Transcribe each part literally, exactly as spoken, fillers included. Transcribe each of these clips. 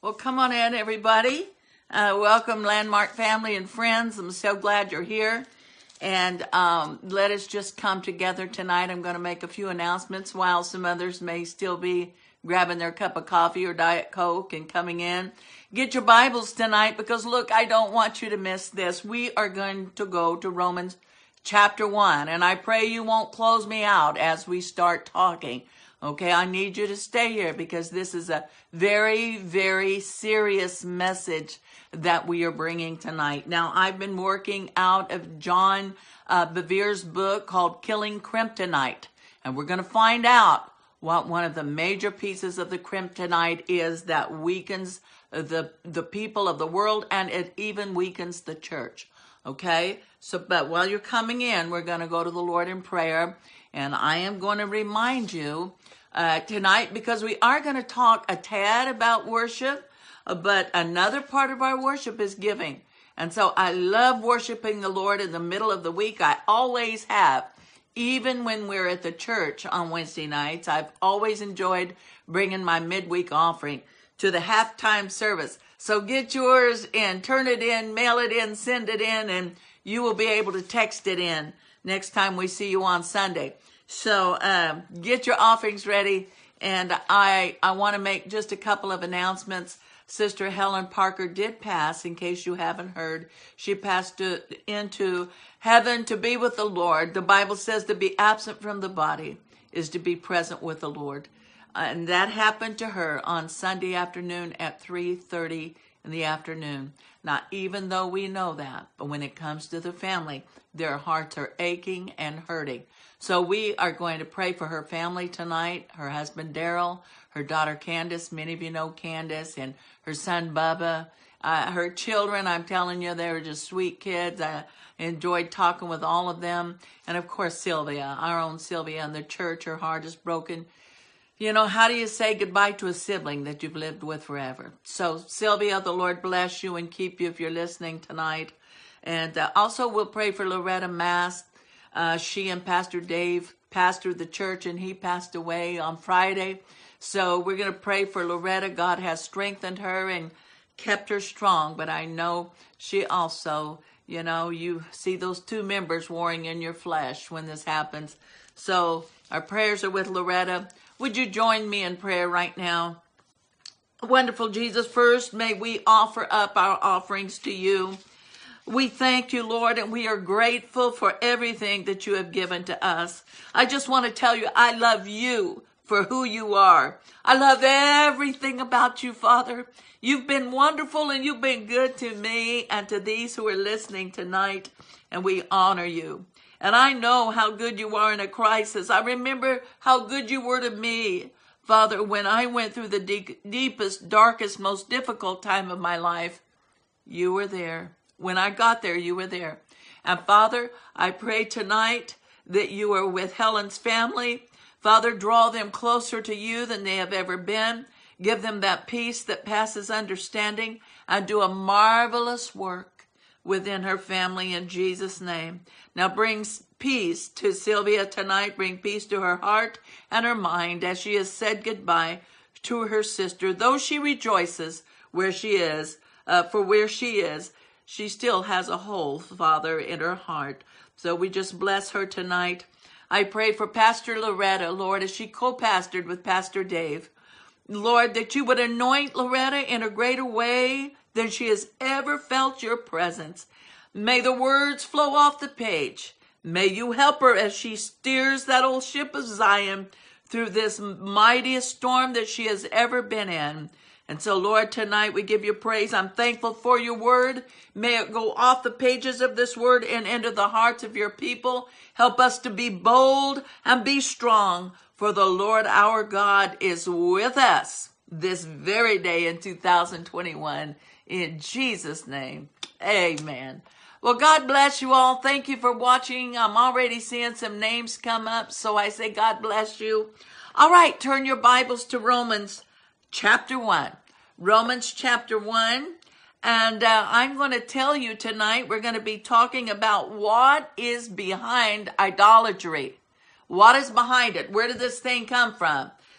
Well, come on in, everybody. Uh, welcome, Landmark family and friends. I'm so glad you're here. And um, let us just come together tonight. I'm going to make a few announcements while some others may still be grabbing their cup of coffee or Diet Coke and coming in. Get your Bibles tonight because, look, I don't want you to miss this. We are going to go to Romans chapter one. And I pray you won't close me out as we start talking. Okay, I need you to stay here because this is a very, very serious message that we are bringing tonight. Now, I've been working out of John uh, Bevere's book called Killing Kryptonite. And we're going to find out what one of the major pieces of the kryptonite is that weakens the, the people of the world, and it even weakens the church. Okay, so but while you're coming in, we're going to go to the Lord in prayer. And I am going to remind you uh, tonight, because we are going to talk a tad about worship, uh, but another part of our worship is giving. And so I love worshiping the Lord in the middle of the week. I always have. Even when we're at the church on Wednesday nights, I've always enjoyed bringing my midweek offering to the halftime service. So get yours in, turn it in, mail it in, send it in, and you will be able to text it in next time we see you on Sunday. So um, get your offerings ready, and I I want to make just a couple of announcements. Sister Helen Parker did pass, in case you haven't heard. She passed to, into heaven to be with the Lord. The Bible says to be absent from the body is to be present with the Lord. And that happened to her on Sunday afternoon at three thirty in the afternoon. Now, even though we know that, but when it comes to the family, their hearts are aching and hurting. So we are going to pray for her family tonight, her husband Daryl, her daughter Candace, many of you know Candace, and her son Bubba. Uh, her children, I'm telling you, they were just sweet kids. I enjoyed talking with all of them. And of course, Sylvia, our own Sylvia in the church, her heart is broken. You know, how do you say goodbye to a sibling that you've lived with forever? So, Sylvia, the Lord bless you and keep you if you're listening tonight. And uh, also, we'll pray for Loretta Mast. Uh, she and Pastor Dave pastored the church, and he passed away on Friday. So we're going to pray for Loretta. God has strengthened her and kept her strong. But I know she also, you know, you see those two members warring in your flesh when this happens. So our prayers are with Loretta. Would you join me in prayer right now? Wonderful Jesus, first, may we offer up our offerings to you. We thank you, Lord, and we are grateful for everything that you have given to us. I just want to tell you, I love you for who you are. I love everything about you, Father. You've been wonderful and you've been good to me and to these who are listening tonight, and we honor you. And I know how good you are in a crisis. I remember how good you were to me, Father, when I went through the deep, deepest, darkest, most difficult time of my life. You were there. When I got there, you were there. And Father, I pray tonight that you are with Helen's family. Father, draw them closer to you than they have ever been. Give them that peace that passes understanding, and do a marvelous work within her family in Jesus' name. Now bring peace to Sylvia tonight. Bring peace to her heart and her mind as she has said goodbye to her sister. Though she rejoices where she is, uh, for where she is, she still has a hole, Father, in her heart. So we just bless her tonight. I pray for Pastor Loretta, Lord, as she co-pastored with Pastor Dave. Lord, that you would anoint Loretta in a greater way than she has ever felt your presence. May the words flow off the page. May you help her as she steers that old ship of Zion through this mightiest storm that she has ever been in. And so, Lord, tonight we give you praise. I'm thankful for your word. May it go off the pages of this word and into the hearts of your people. Help us to be bold and be strong, for the Lord our God is with us this very day in two thousand twenty-one. In Jesus' name, amen. Well, God bless you all. Thank you for watching. I'm already seeing some names come up, so I say God bless you. All right, turn your Bibles to Romans chapter one. Romans chapter one. And uh, I'm going to tell you tonight, we're going to be talking about what is behind idolatry. What is behind it? Where did this thing come from?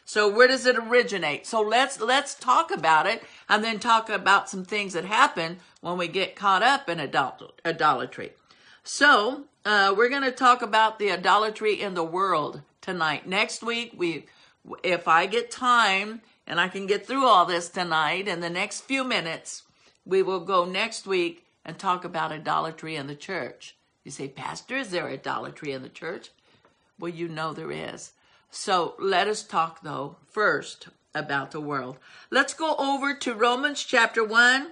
So where does it originate? So let's let's talk about it, and then talk about some things that happen when we get caught up in idolatry. So uh, we're going to talk about the idolatry in the world tonight. Next week, we, if I get time and I can get through all this tonight, in the next few minutes, we will go next week and talk about idolatry in the church. You say, Pastor, is there idolatry in the church? Well, you know there is. So let us talk, though, first about the world. Let's go over to Romans chapter one.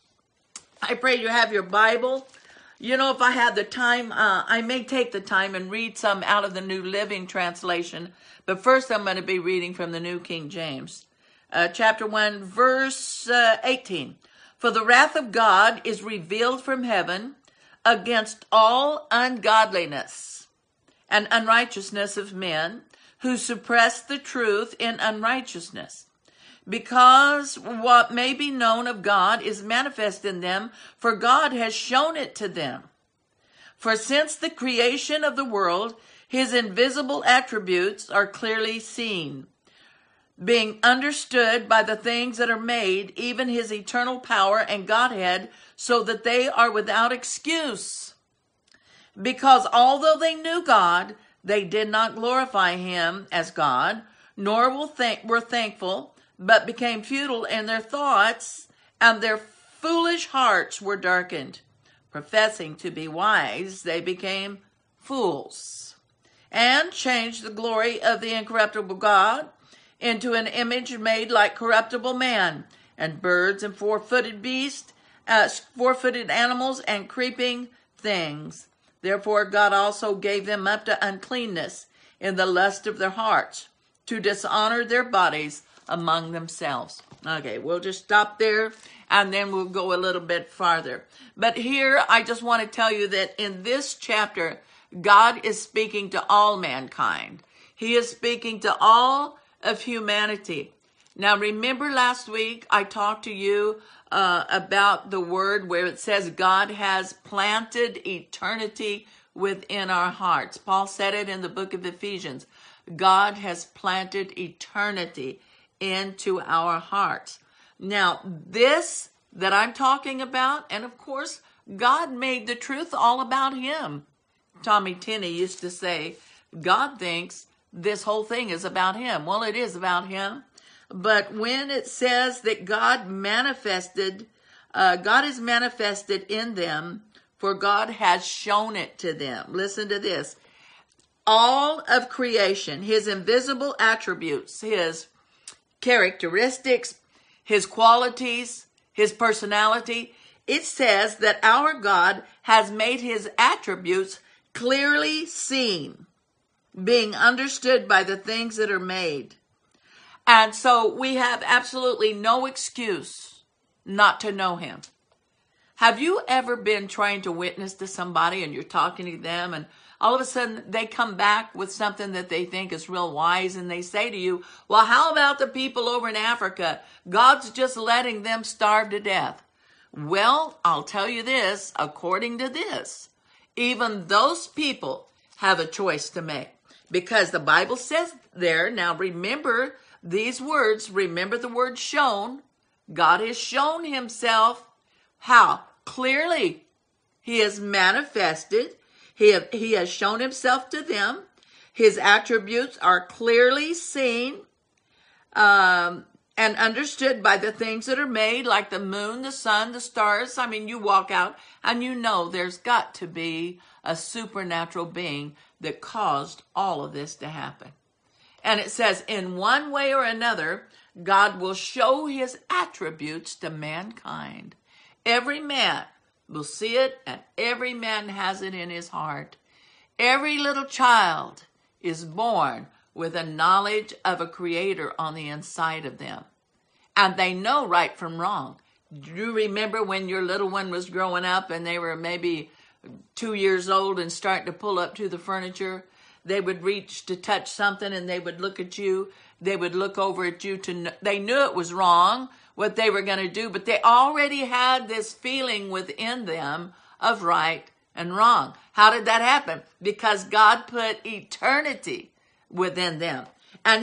I pray you have your Bible. You know, if I had the time, uh, I may take the time and read some out of the New Living Translation. But first, I'm going to be reading from the New King James. Uh, chapter one, verse uh, eighteen. For the wrath of God is revealed from heaven against all ungodliness and unrighteousness of men who suppress the truth in unrighteousness, because what may be known of God is manifest in them, for God has shown it to them. For since the creation of the world, his invisible attributes are clearly seen, being understood by the things that are made, even his eternal power and Godhead, so that they are without excuse. Because although they knew God, they did not glorify him as God, nor were thankful, but became futile in their thoughts, and their foolish hearts were darkened. Professing to be wise, they became fools, and changed the glory of the incorruptible God into an image made like corruptible man, and birds and four-footed beasts, uh, four-footed animals, and creeping things. Therefore God also gave them up to uncleanness in the lust of their hearts, to dishonor their bodies among themselves. Okay, we'll just stop there, and then we'll go a little bit farther. But here, I just want to tell you that in this chapter, God is speaking to all mankind. He is speaking to all of humanity. Now, remember last week I talked to you uh, about the word where it says God has planted eternity within our hearts. Paul said it in the book of Ephesians. God has planted eternity into our hearts. Now, this that I'm talking about, and of course, God made the truth all about him. Tommy Tenney used to say, God thinks this whole thing is about him. Well, it is about him. But when it says that God manifested, uh, God is manifested in them, for God has shown it to them. Listen to this. All of creation, his invisible attributes, his characteristics, his qualities, his personality, it says that our God has made his attributes clearly seen, being understood by the things that are made. And so we have absolutely no excuse not to know him. Have you ever been trying to witness to somebody and you're talking to them and all of a sudden they come back with something that they think is real wise and they say to you, well, how about the people over in Africa? God's just letting them starve to death. Well, I'll tell you this, according to this, even those people have a choice to make, because the Bible says there, now remember these words, remember the word shown. God has shown himself. How? Clearly. He has manifested. He, have, he has shown himself to them. His attributes are clearly seen um, and understood by the things that are made, like the moon, the sun, the stars. I mean, you walk out and you know there's got to be a supernatural being that caused all of this to happen. And it says, in one way or another, God will show his attributes to mankind. Every man will see it, and every man has it in his heart. Every little child is born with a knowledge of a creator on the inside of them. And they know right from wrong. Do you remember when your little one was growing up and they were maybe two years old and starting to pull up to the furniture? They would reach to touch something and they would look at you. They would look over at you. To They knew it was wrong, what they were going to do, but they already had this feeling within them of right and wrong. How did that happen? Because God put eternity within them. And he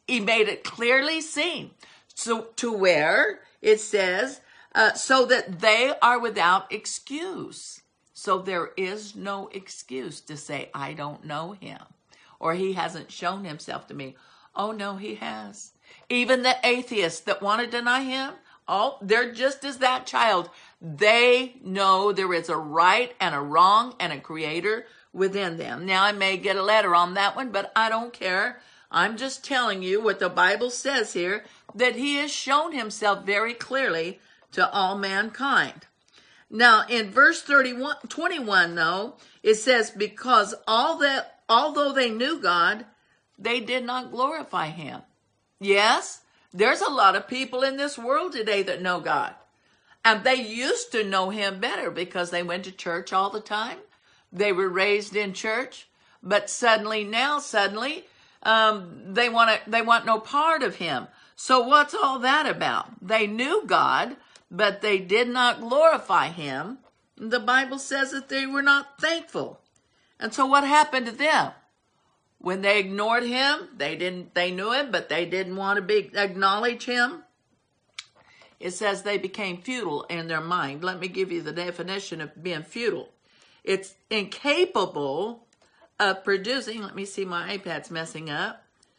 He made it clearly seen. So to where it says, uh, so that they are without excuse. So there is no excuse to say, I don't know him, or he hasn't shown himself to me. Oh no, he has. Even the atheists that want to deny him, oh, they're just as that child. They know there is a right and a wrong and a creator within them. Now I may get a letter on that one, but I don't care. I'm just telling you what the Bible says here, that he has shown himself very clearly to all mankind. Now, in verse thirty-one, twenty-one, though, it says, because all that, although they knew God, they did not glorify him. Yes, there's a lot of people in this world today that know God. And they used to know him better because they went to church all the time. They were raised in church. But suddenly, now, suddenly, um, they want to, they want no part of him. So what's all that about? They knew God, but they did not glorify him. The Bible says that they were not thankful. And so what happened to them? When they ignored him, they didn't, they knew him, but they didn't want to be, acknowledge him. It says they became futile in their mind. Let me give you the definition of being futile. It's incapable of producing, let me see, my iPad's messing up.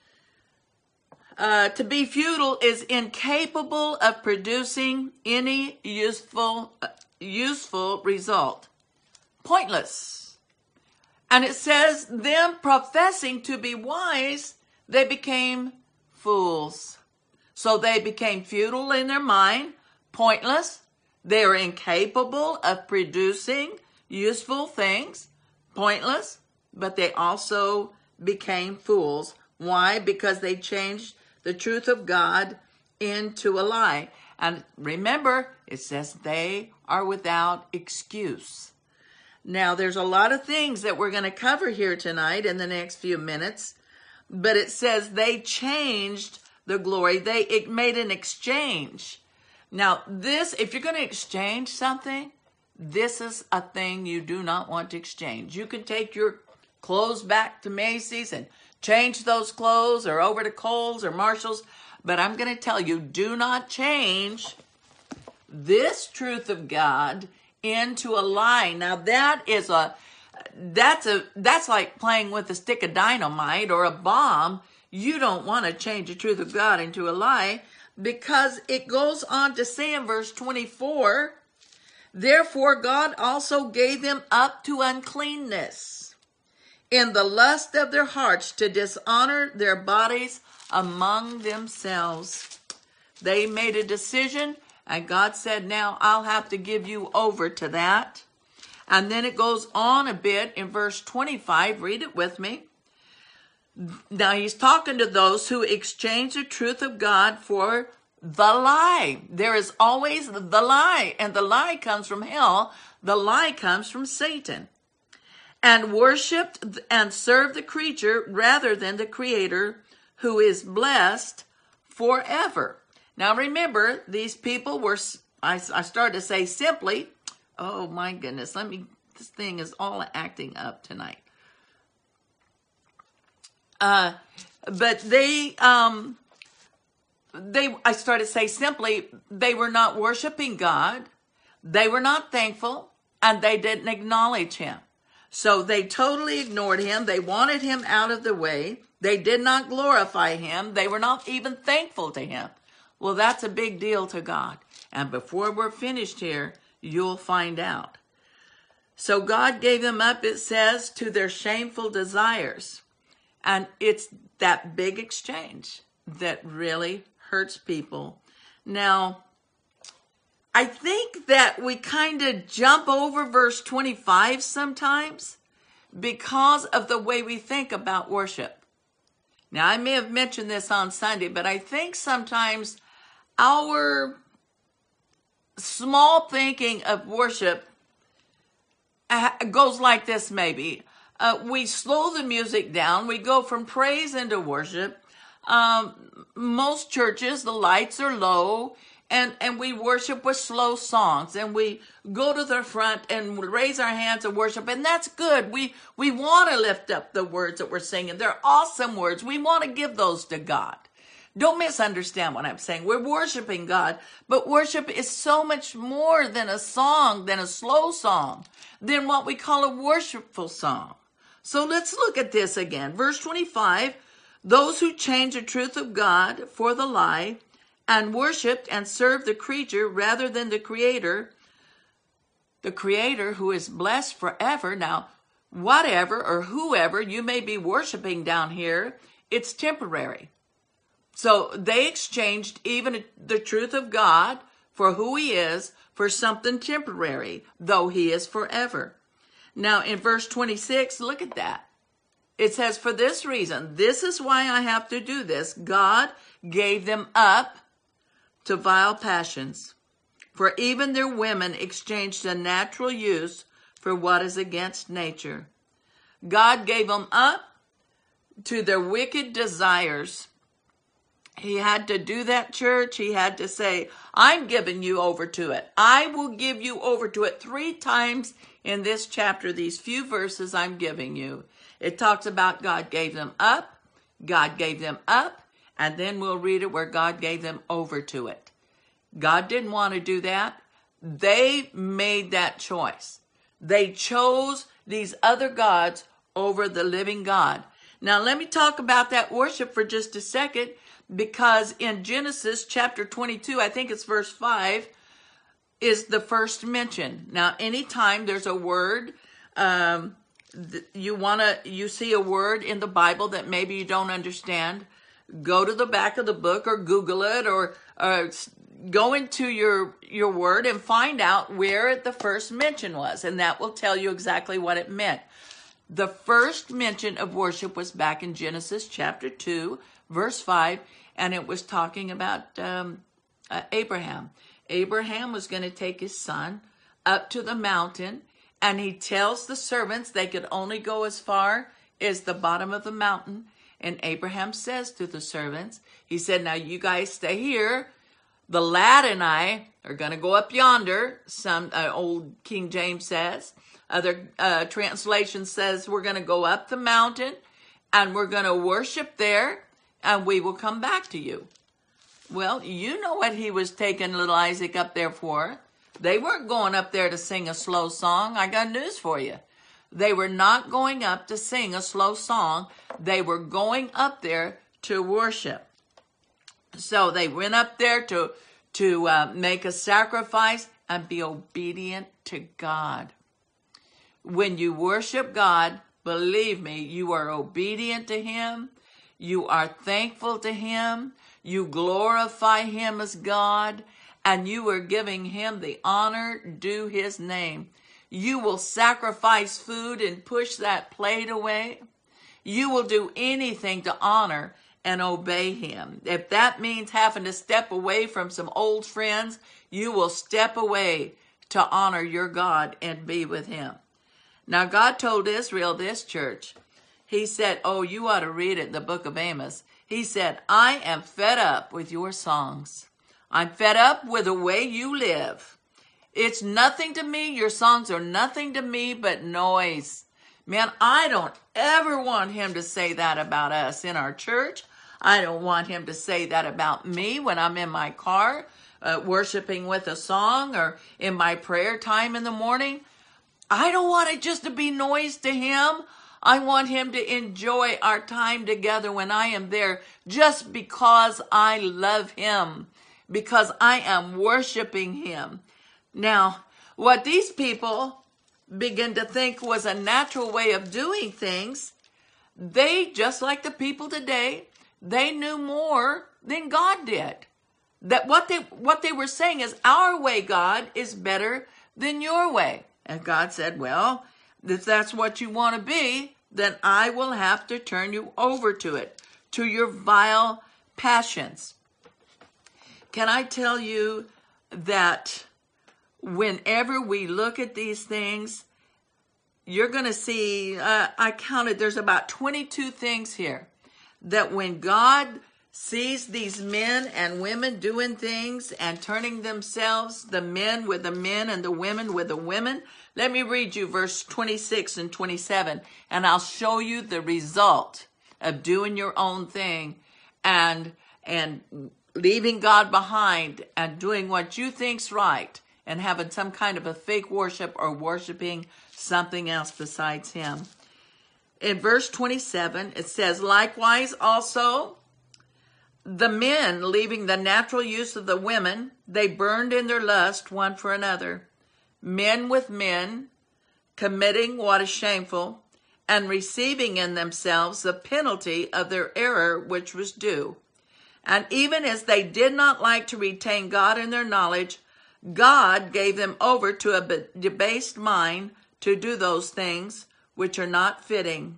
Uh, to be futile is incapable of producing any useful, uh, useful result. Pointless. And it says, them professing to be wise, they became fools. So they became futile in their mind, pointless. They are incapable of producing useful things, pointless, but they also became fools. Why? Because they changed the truth of God into a lie. And remember, it says they are without excuse. Now, there's a lot of things that we're going to cover here tonight in the next few minutes, but it says they changed the glory. They it made an exchange. Now, this, if you're going to exchange something, this is a thing you do not want to exchange. You can take your clothes back to Macy's and change those clothes, or over to Kohl's or Marshall's, but I'm going to tell you, do not change this truth of God into a lie. Now that is a, that's a, that's like playing with a stick of dynamite or a bomb. You don't want to change the truth of God into a lie, because it goes on to say in verse twenty-four, therefore God also gave them up to uncleanness in the lust of their hearts, to dishonor their bodies among themselves. They made a decision, and God said, now I'll have to give you over to that. And then it goes on a bit in verse twenty-five. Read it with me. Now he's talking to those who exchange the truth of God for the lie. There is always the lie, and the lie comes from hell. The lie comes from Satan. And worshiped and served the creature rather than the Creator, who is blessed forever. Now remember, these people were, I, I started to say simply, oh my goodness, let me, this thing is all acting up tonight. Uh, but they, um, they, I started to say simply, they were not worshiping God, they were not thankful, and they didn't acknowledge him. So they totally ignored him. They wanted him out of the way. They did not glorify him. They were not even thankful to him. Well, that's a big deal to God. And before we're finished here, you'll find out. So God gave them up, it says, to their shameful desires. And it's that big exchange that really hurts people. Now, I think that we kind of jump over verse twenty-five sometimes because of the way we think about worship. Now, I may have mentioned this on Sunday, but I think sometimes our small thinking of worship goes like this maybe. Uh, we slow the music down. We go from praise into worship. Um, most churches, the lights are low. And and we worship with slow songs, and we go to the front and raise our hands and worship, and that's good. We we want to lift up the words that we're singing. They're awesome words. We want to give those to God. Don't misunderstand what I'm saying. We're worshiping God, but worship is so much more than a song, than a slow song, than what we call a worshipful song. So let's look at this again. Verse twenty-five, those who change the truth of God for the lie and worshiped and served the creature rather than the creator, the creator who is blessed forever. Now, whatever or whoever you may be worshiping down here, it's temporary. So they exchanged even the truth of God for who he is for something temporary, though he is forever. Now in verse twenty-six, look at that. It says, for this reason, this is why I have to do this. God gave them up to vile passions. For even their women exchanged the natural use for what is against nature. God gave them up to their wicked desires. He had to do that, church. He had to say, I'm giving you over to it. I will give you over to it. Three times in this chapter, these few verses I'm giving you, it talks about God gave them up, God gave them up, and then we'll read it where God gave them over to it. God didn't want to do that. They made that choice. They chose these other gods over the living God. Now let me talk about that worship for just a second, because in Genesis chapter twenty-two, I think it's verse five, is the first mention. Now, anytime there's a word, um, th- you want to, you see a word in the Bible that maybe you don't understand, go to the back of the book or Google it, or, or go into your, your word and find out where the first mention was. And that will tell you exactly what it meant. The first mention of worship was back in Genesis chapter two, verse five, and it was talking about um, uh, Abraham. Abraham was going to take his son up to the mountain, and he tells the servants they could only go as far as the bottom of the mountain. And Abraham says to the servants, he said, now you guys stay here. The lad and I are going to go up yonder. Some uh, old King James says. Other uh, translation says we're going to go up the mountain and we're going to worship there and we will come back to you. Well, you know what he was taking little Isaac up there for. They weren't going up there to sing a slow song. I got news for you. They were not going up to sing a slow song. They were going up there to worship. So they went up there to, to uh, make a sacrifice and be obedient to God. When you worship God, believe me, you are obedient to him. You are thankful to him. You glorify him as God, and you are giving him the honor due his name. You will sacrifice food and push that plate away. You will do anything to honor and obey him. If that means having to step away from some old friends, you will step away to honor your God and be with him. Now, God told Israel this, church. He said, oh, you ought to read it in the book of Amos. He said, I am fed up with your songs. I'm fed up with the way you live. It's nothing to me. Your songs are nothing to me but noise. Man, I don't ever want him to say that about us in our church. I don't want him to say that about me when I'm in my car uh, worshiping with a song or in my prayer time in the morning. I don't want it just to be noise to him. I want him to enjoy our time together when I am there just because I love him, because I am worshiping him. Now, what these people begin to think was a natural way of doing things, they, just like the people today, they knew more than God did. That what they, what they were saying is, our way, God, is better than your way. And God said, well, if that's what you want to be, then I will have to turn you over to it, to your vile passions. Can I tell you that whenever we look at these things, you're going to see, uh, I counted, there's about twenty-two things here, that when God sees these men and women doing things and turning themselves, the men with the men and the women with the women. Let me read you verse twenty-six and twenty-seven, and I'll show you the result of doing your own thing and and leaving God behind and doing what you think's right and having some kind of a fake worship or worshiping something else besides him. In verse twenty-seven, it says, likewise also the men, leaving the natural use of the women, they burned in their lust one for another, men with men, committing what is shameful, and receiving in themselves the penalty of their error which was due. And even as they did not like to retain God in their knowledge, God gave them over to a debased mind to do those things which are not fitting.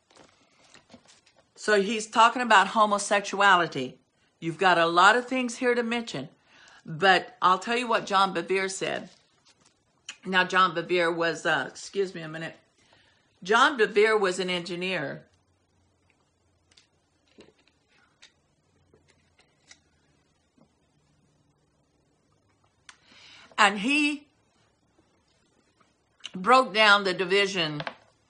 So he's talking about homosexuality. You've got a lot of things here to mention, but I'll tell you what John Bevere said. Now, John Bevere was, uh, excuse me a minute. John Bevere was an engineer. And he broke down the division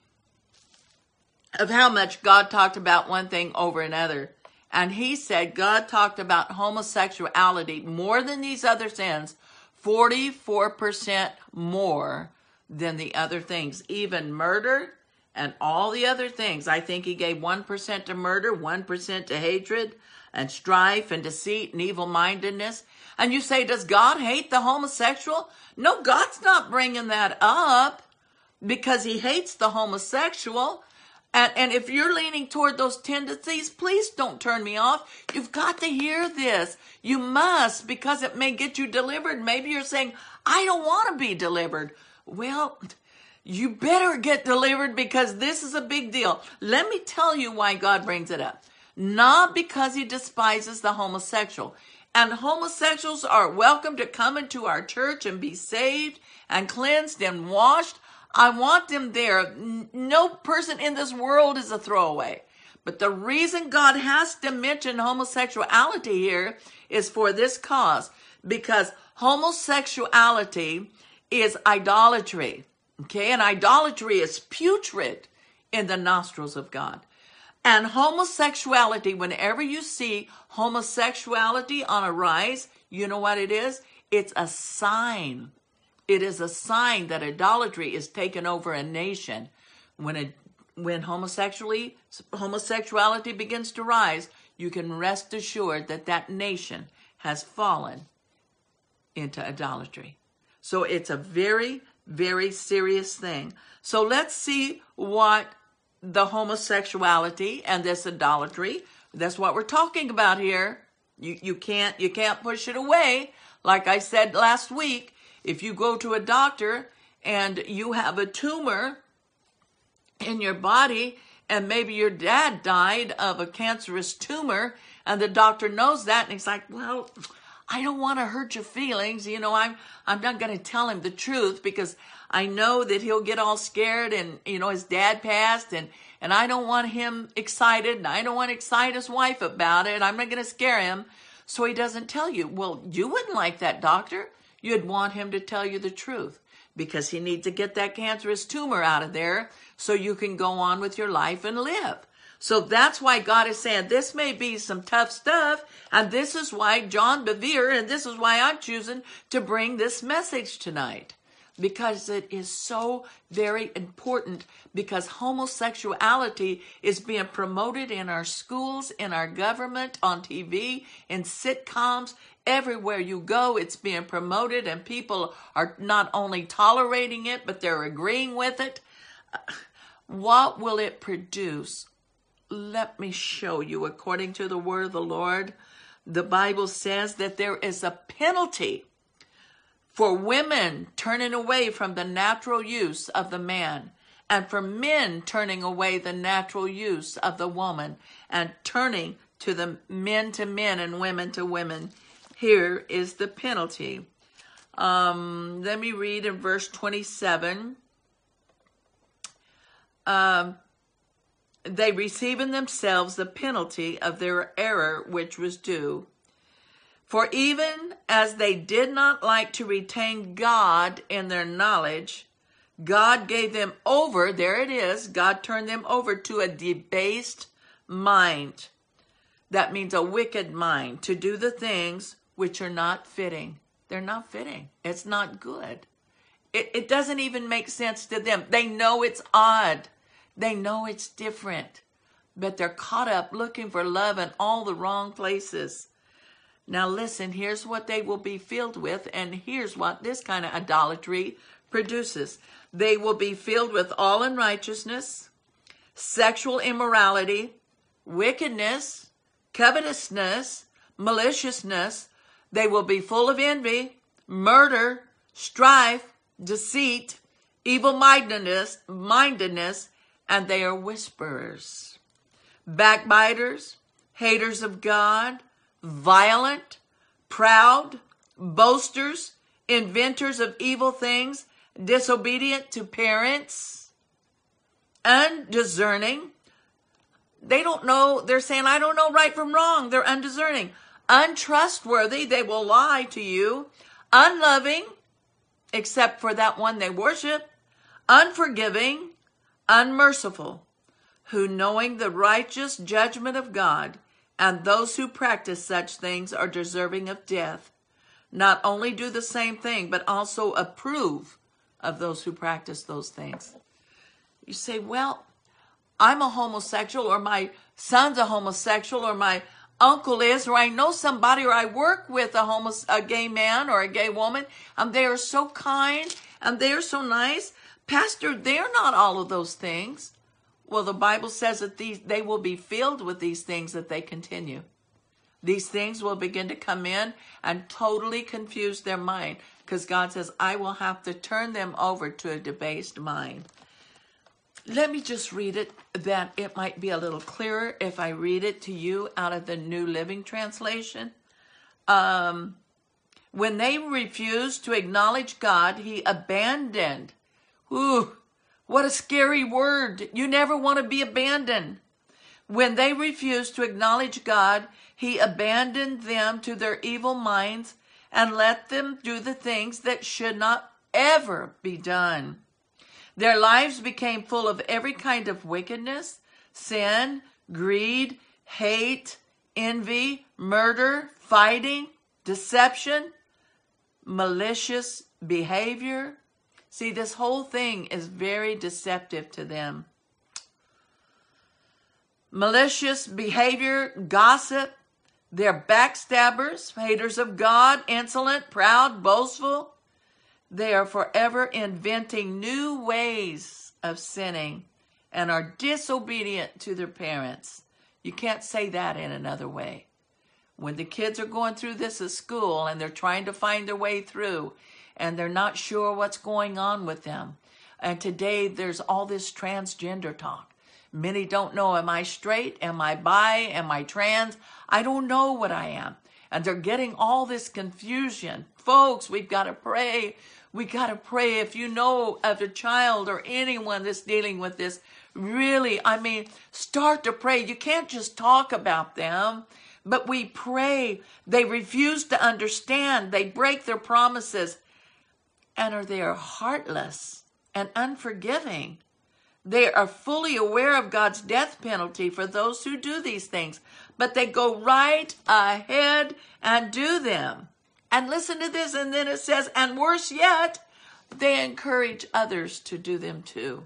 of how much God talked about one thing over another. And he said God talked about homosexuality more than these other sins, forty-four percent more than the other things, even murder and all the other things. I think he gave one percent to murder, one percent to hatred and strife and deceit and evil-mindedness. And you say, does God hate the homosexual? No, God's not bringing that up because he hates the homosexual. And, and if you're leaning toward those tendencies, please don't turn me off. You've got to hear this. You must, because it may get you delivered. Maybe you're saying, I don't want to be delivered. Well, you better get delivered because this is a big deal. Let me tell you why God brings it up. Not because he despises the homosexual. And homosexuals are welcome to come into our church and be saved and cleansed and washed. I want them there. No person in this world is a throwaway. But the reason God has to mention homosexuality here is for this cause. Because homosexuality is idolatry. Okay? And idolatry is putrid in the nostrils of God. And homosexuality, whenever you see homosexuality on a rise, you know what it is? It's a sign. It is a sign that idolatry is taken over a nation. When it, when homosexuality, homosexuality begins to rise, you can rest assured that that nation has fallen into idolatry. So it's a very, very serious thing. So let's see what the homosexuality and this idolatry, that's what we're talking about here. You, you can't, you can't push it away. Like I said last week, if you go to a doctor and you have a tumor in your body and maybe your dad died of a cancerous tumor and the doctor knows that and he's like, well, I don't want to hurt your feelings. You know, I'm, I'm not going to tell him the truth because I know that he'll get all scared and, you know, his dad passed and, and I don't want him excited and I don't want to excite his wife about it. I'm not going to scare him. So he doesn't tell you. Well, you wouldn't like that, doctor. You'd want him to tell you the truth because he needs to get that cancerous tumor out of there so you can go on with your life and live. So that's why God is saying this may be some tough stuff. And this is why John Bevere, and this is why I'm choosing to bring this message tonight. Because it is so very important because homosexuality is being promoted in our schools, in our government, on T V, in sitcoms. Everywhere you go, it's being promoted and people are not only tolerating it, but they're agreeing with it. What will it produce? Let me show you. According to the word of the Lord, the Bible says that there is a penalty for women turning away from the natural use of the man, and for men turning away the natural use of the woman, and turning to the men to men and women to women. Here is the penalty. Um, let me read in verse twenty-seven. Um, they receive in themselves the penalty of their error which was due. For even as they did not like to retain God in their knowledge, God gave them over, there it is, God turned them over to a debased mind That means a wicked mind, to do the things which are not fitting. They're not fitting. It's not good. It, it doesn't even make sense to them. They know it's odd. They know it's different. But they're caught up looking for love in all the wrong places. Now listen, here's what they will be filled with, and here's what this kind of idolatry produces. They will be filled with all unrighteousness, sexual immorality, wickedness, covetousness, maliciousness. They will be full of envy, murder, strife, deceit, evil-mindedness, mindedness, and they are whisperers, backbiters, haters of God, violent, proud, boasters, inventors of evil things, disobedient to parents, undiscerning. They don't know. They're saying, I don't know right from wrong. They're undiscerning. Untrustworthy. They will lie to you. Unloving, except for that one they worship. Unforgiving, unmerciful, who knowing the righteous judgment of God, and those who practice such things are deserving of death, not only do the same thing, but also approve of those who practice those things. You say, well, I'm a homosexual, or my son's a homosexual, or my uncle is, or I know somebody, or I work with a homo, a gay man or a gay woman, and they are so kind, and they are so nice. Pastor, they're not all of those things. Well, the Bible says that these they will be filled with these things that they continue. These things will begin to come in and totally confuse their mind, because God says, I will have to turn them over to a debased mind. Let me just read it, that it might be a little clearer if I read it to you out of the New Living Translation. Um, when they refused to acknowledge God, he abandoned. Ooh, what a scary word. You never want to be abandoned. When they refused to acknowledge God, he abandoned them to their evil minds and let them do the things that should not ever be done. Their lives became full of every kind of wickedness, sin, greed, hate, envy, murder, fighting, deception, malicious behavior. See, this whole thing is very deceptive to them. Malicious behavior, gossip. They're backstabbers, haters of God, insolent, proud, boastful. They are forever inventing new ways of sinning and are disobedient to their parents. You can't say that in another way. When the kids are going through this at school and they're trying to find their way through and they're not sure what's going on with them. And today there's all this transgender talk. Many don't know, am I straight? Am I bi? Am I trans? I don't know what I am. And they're getting all this confusion. Folks, we've got to pray. We got to pray. If you know of a child or anyone that's dealing with this, really, I mean, start to pray. You can't just talk about them, but we pray. They refuse to understand. They break their promises, and are they are heartless and unforgiving. They are fully aware of God's death penalty for those who do these things, but they go right ahead and do them. And listen to this, and then it says, and worse yet, they encourage others to do them too.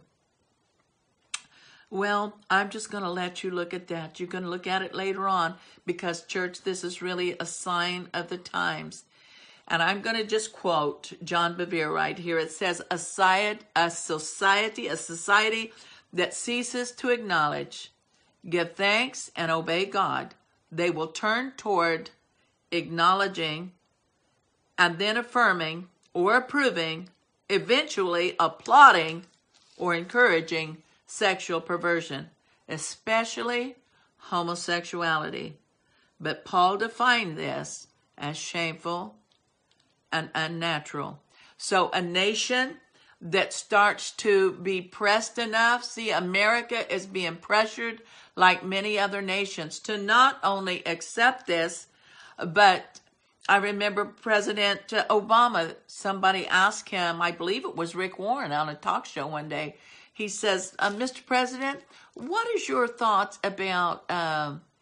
Well, I'm just going to let you look at that. You're going to look at it later on, because, church, this is really a sign of the times. And I'm going to just quote John Bevere right here. It says, a society, a society, a society that ceases to acknowledge, give thanks, and obey God, they will turn toward acknowledging and then affirming or approving, eventually applauding or encouraging sexual perversion, especially homosexuality. But Paul defined this as shameful and unnatural. So a nation that starts to be pressed enough, see, America is being pressured like many other nations to not only accept this, but I remember President Obama, somebody asked him, I believe it was Rick Warren on a talk show one day. He says, uh, Mister President, what is your thoughts about uh,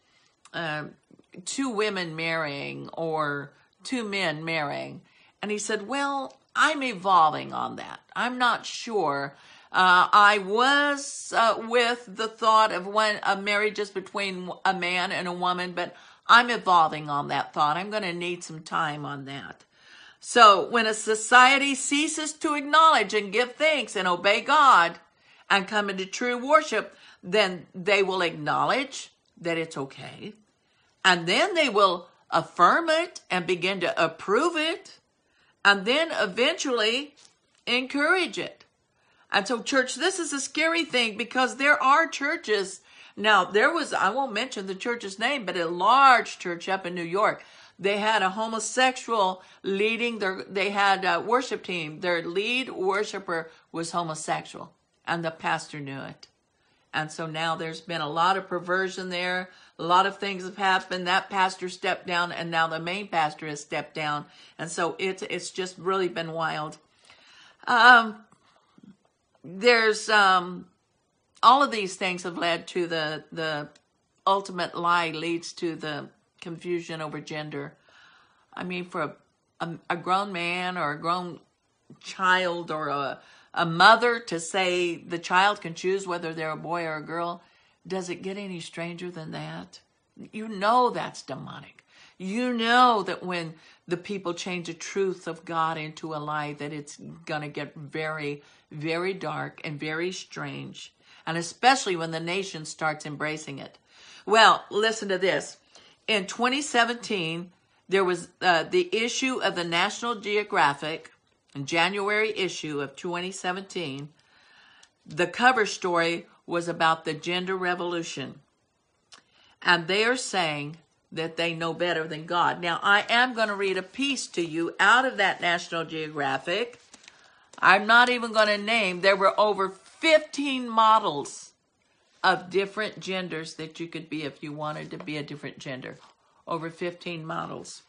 uh, two women marrying or two men marrying. And he said, well, I'm evolving on that. I'm not sure. Uh, I was uh, with the thought of one a marriage just between a man and a woman, but I'm evolving on that thought. I'm going to need some time on that. So when a society ceases to acknowledge and give thanks and obey God and come into true worship, then they will acknowledge that it's okay. And then they will affirm it and begin to approve it. And then eventually encourage it. And so, church, this is a scary thing because there are churches. Now, there was, I won't mention the church's name, but a large church up in New York. They had a homosexual leading their, they had a worship team. Their lead worshiper was homosexual, and the pastor knew it. And so now there's been a lot of perversion there. A lot of things have happened. That pastor stepped down, and now the main pastor has stepped down. And so it's it's just really been wild. Um, there's um, all of these things have led to the the ultimate lie leads to the confusion over gender. I mean, for a, a, a grown man or a grown child or a a mother to say the child can choose whether they're a boy or a girl, does it get any stranger than that? You know that's demonic. You know that when the people change the truth of God into a lie, that it's going to get very, very dark and very strange. And especially when the nation starts embracing it. Well, listen to this. In twenty seventeen, there was uh, the issue of the National Geographic, in January issue of twenty seventeen, the cover story was about the gender revolution. And they are saying that they know better than God. Now, I am going to read a piece to you out of that National Geographic. I'm not even going to name. There were over fifteen models of different genders that you could be if you wanted to be a different gender. Over fifteen models.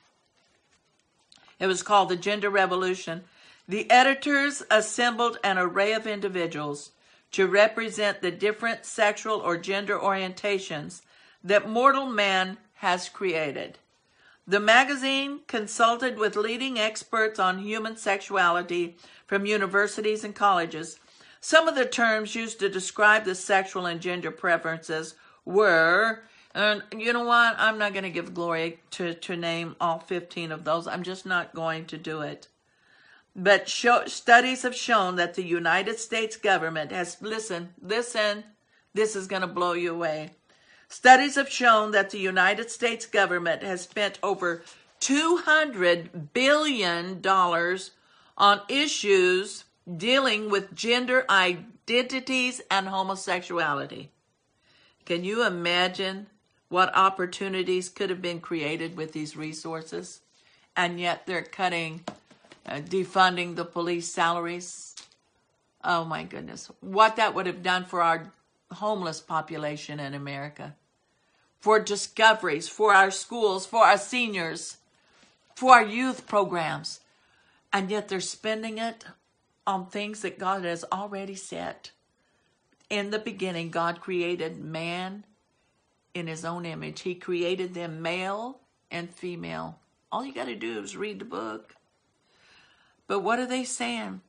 It was called the Gender Revolution. The editors assembled an array of individuals to represent the different sexual or gender orientations that mortal man has created. The magazine consulted with leading experts on human sexuality from universities and colleges. Some of the terms used to describe the sexual and gender preferences were, and you know what, I'm not going to give glory to, to name all fifteen of those. I'm just not going to do it. But show, studies have shown that the United States government has, listen, listen, this is going to blow you away. Studies have shown that the United States government has spent over two hundred billion dollars on issues dealing with gender identities and homosexuality. Can you imagine what opportunities could have been created with these resources? And yet they're cutting Uh, defunding the police salaries. Oh my goodness. What that would have done for our homeless population in America. For discoveries, for our schools, for our seniors, for our youth programs. And yet they're spending it on things that God has already said. In the beginning, God created man in his own image. He created them male and female. All you got to do is read the book. But what are they saying?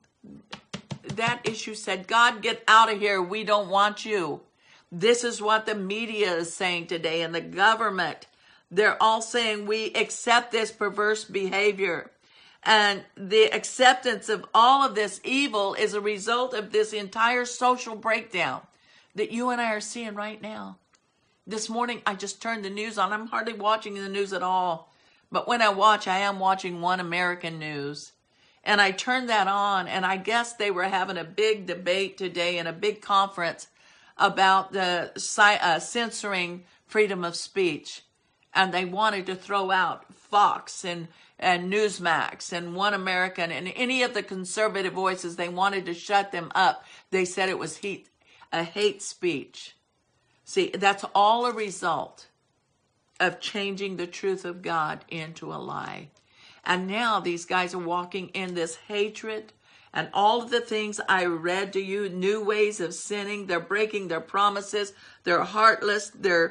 That issue said, God, get out of here. We don't want you. This is what the media is saying today, and the government. They're all saying we accept this perverse behavior. And the acceptance of all of this evil is a result of this entire social breakdown that you and I are seeing right now. This morning, I just turned the news on. I'm hardly watching the news at all. But when I watch, I am watching One American News. And I turned that on, and I guess they were having a big debate today in a big conference about the uh, censoring freedom of speech. And they wanted to throw out Fox and, and Newsmax and One American and any of the conservative voices. They wanted to shut them up. They said it was hate, a hate speech. See, that's all a result of changing the truth of God into a lie. And now these guys are walking in this hatred and all of the things I read to you, new ways of sinning. They're breaking their promises. They're heartless. They're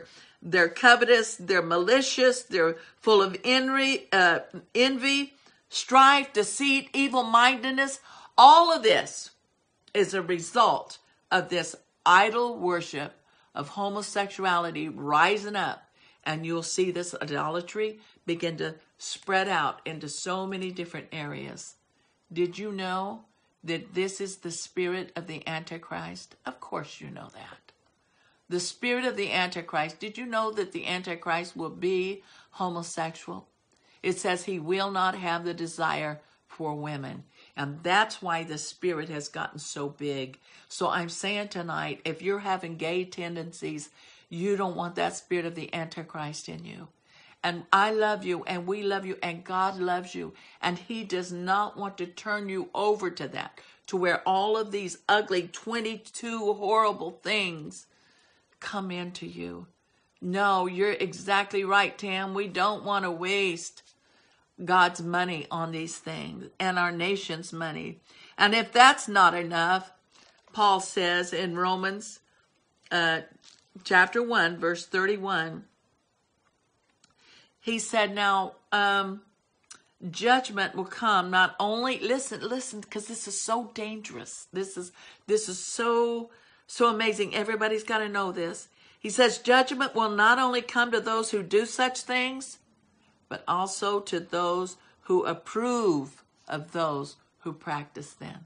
they're covetous, they're malicious, they're full of envy, uh, envy, strife, deceit, evil-mindedness. All of this is a result of this idol worship of homosexuality rising up. And you'll see this idolatry begin to spread out into so many different areas. Did you know that this is the spirit of the Antichrist? Of course you know that. The spirit of the Antichrist. Did you know that the Antichrist will be homosexual? It says he will not have the desire for women. And that's why the spirit has gotten so big. So I'm saying tonight, if you're having gay tendencies, you don't want that spirit of the Antichrist in you. And I love you, and we love you, and God loves you. And he does not want to turn you over to that, to where all of these ugly twenty-two horrible things come into you. No, you're exactly right, Tam. We don't want to waste God's money on these things and our nation's money. And if that's not enough, Paul says in Romans uh, chapter one, verse thirty-one, he said, now, um, judgment will come not only, listen, listen, because this is so dangerous. This is, this is so, so amazing. Everybody's got to know this. He says, judgment will not only come to those who do such things, but also to those who approve of those who practice them.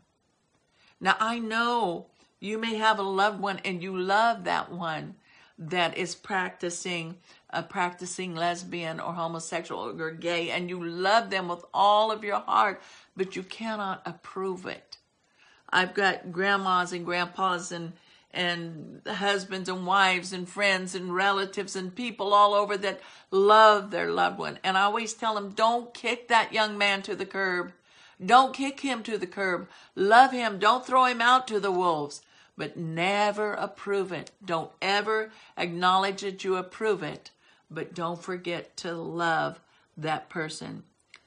Now, I know you may have a loved one and you love that one that is practicing a practicing lesbian or homosexual or gay, and you love them with all of your heart, but you cannot approve it. I've got grandmas and grandpas and and husbands and wives and friends and relatives and people all over that love their loved one. And I always tell them, don't kick that young man to the curb. Don't kick him to the curb. Love him. Don't throw him out to the wolves. But never approve it. Don't ever acknowledge that you approve it. But don't forget to love that person.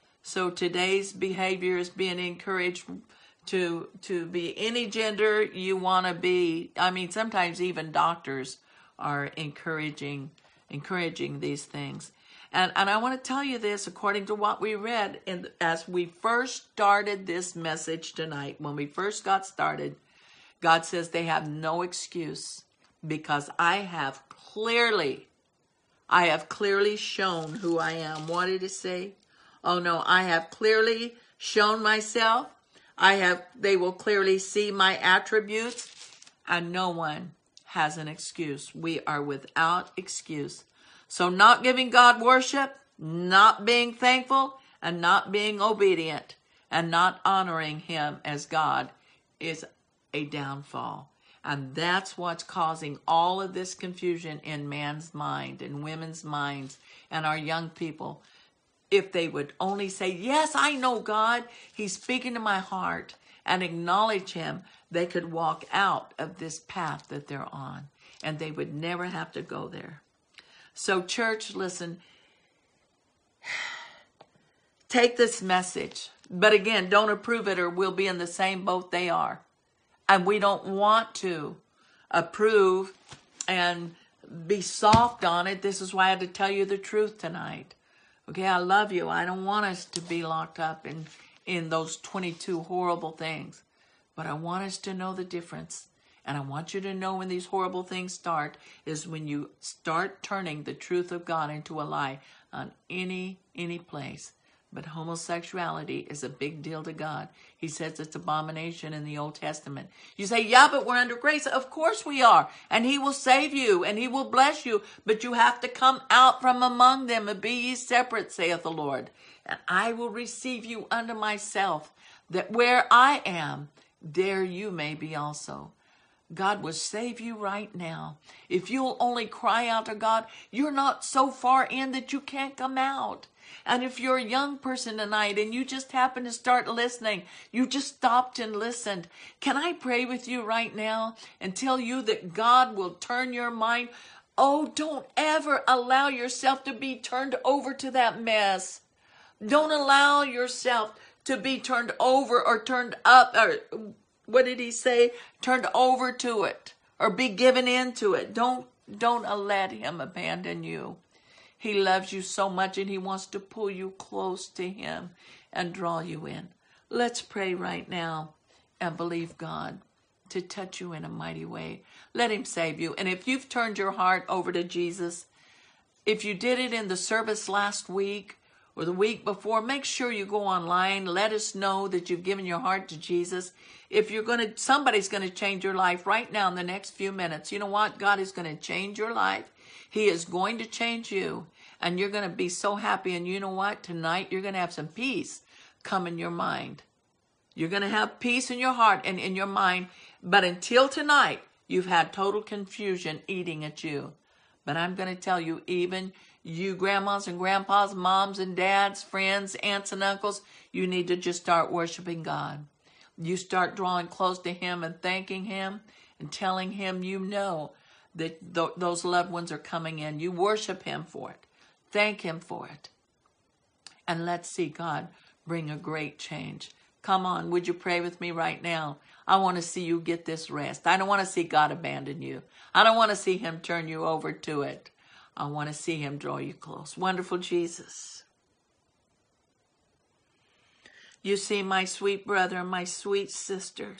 So today's behavior is being encouraged to to be any gender you want to be. I mean, sometimes even doctors are encouraging encouraging these things. And and I want to tell you this, according to what we read in, as we first started this message tonight, when we first got started, God says they have no excuse, because I have clearly, I have clearly shown who I am. What did it say? Oh no, I have clearly shown myself. I have, they will clearly see my attributes, and no one has an excuse. We are without excuse. So not giving God worship, not being thankful, and not being obedient, and not honoring him as God is a downfall. And that's what's causing all of this confusion in man's mind and women's minds and our young people. If they would only say, yes, I know God, he's speaking to my heart, and acknowledge him, they could walk out of this path that they're on, and they would never have to go there. So church, listen, take this message, but again, don't approve it or we'll be in the same boat they are. And we don't want to approve and be soft on it. This is why I had to tell you the truth tonight. Okay, I love you. I don't want us to be locked up in, in those twenty-two horrible things. But I want us to know the difference. And I want you to know when these horrible things start is when you start turning the truth of God into a lie on any, any place. But homosexuality is a big deal to God. He says it's abomination in the Old Testament. You say, yeah, but we're under grace. Of course we are. And he will save you and he will bless you. But you have to come out from among them and be ye separate, saith the Lord. And I will receive you unto myself, that where I am, there you may be also. God will save you right now. If you'll only cry out to God, you're not so far in that you can't come out. And if you're a young person tonight and you just happen to start listening, you just stopped and listened, can I pray with you right now and tell you that God will turn your mind? Oh, don't ever allow yourself to be turned over to that mess. Don't allow yourself to be turned over or turned up, or what did he say? Turned over to it or be given into it. Don't, Don't let him abandon you. He loves you so much, and he wants to pull you close to him and draw you in. Let's pray right now and believe God to touch you in a mighty way. Let him save you. And if you've turned your heart over to Jesus, if you did it in the service last week or the week before, make sure you go online. Let us know that you've given your heart to Jesus. If you're going to, somebody's going to change your life right now in the next few minutes. You know what? God is going to change your life. He is going to change you. And you're going to be so happy. And you know what? Tonight you're going to have some peace come in your mind. You're going to have peace in your heart and in your mind. But until tonight, you've had total confusion eating at you. But I'm going to tell you, even you grandmas and grandpas, moms and dads, friends, aunts and uncles, you need to just start worshiping God. You start drawing close to him and thanking him and telling him you know that th- those loved ones are coming in. You worship him for it. Thank him for it. And let's see God bring a great change. Come on, would you pray with me right now? I want to see you get this rest. I don't want to see God abandon you. I don't want to see him turn you over to it. I want to see him draw you close. Wonderful Jesus. You see my sweet brother and my sweet sister.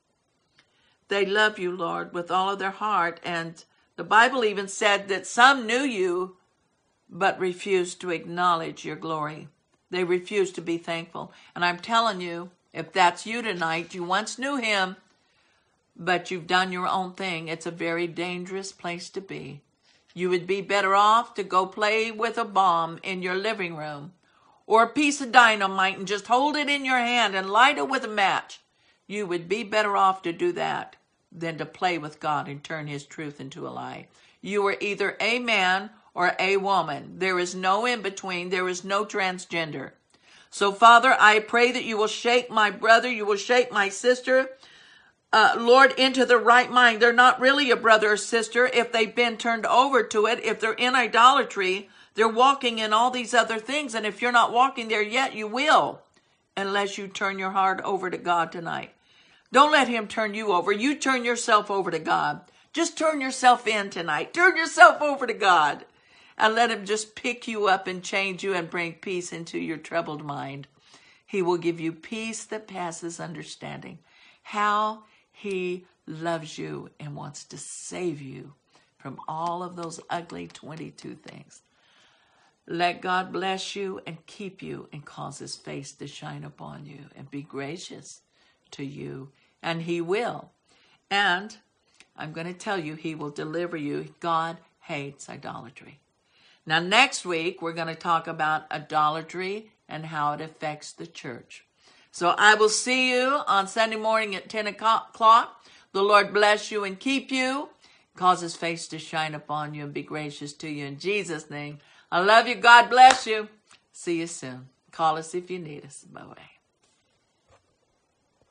They love you, Lord, with all of their heart. And the Bible even said that some knew you, but refused to acknowledge your glory. They refused to be thankful. And I'm telling you, if that's you tonight, you once knew him, but you've done your own thing. It's a very dangerous place to be. You would be better off to go play with a bomb in your living room or a piece of dynamite and just hold it in your hand and light it with a match. You would be better off to do that than to play with God and turn his truth into a lie. You are either a man or a woman. There is no in between. There is no transgender. So, Father, I pray that you will shake my brother, you will shake my sister, uh, Lord, into the right mind. They're not really a brother or sister if they've been turned over to it. If they're in idolatry, they're walking in all these other things. And if you're not walking there yet, you will, unless you turn your heart over to God tonight. Don't let him turn you over. You turn yourself over to God. Just turn yourself in tonight. Turn yourself over to God. And let him just pick you up and change you and bring peace into your troubled mind. He will give you peace that passes understanding. How he loves you and wants to save you from all of those ugly twenty-two things. Let God bless you and keep you and cause his face to shine upon you and be gracious to you. And he will. And I'm going to tell you, he will deliver you. God hates idolatry. Now, next week, we're going to talk about idolatry and how it affects the church. So I will see you on Sunday morning at ten o'clock. The Lord bless you and keep you, cause his face to shine upon you and be gracious to you in Jesus' name. I love you. God bless you. See you soon. Call us if you need us. Bye-bye.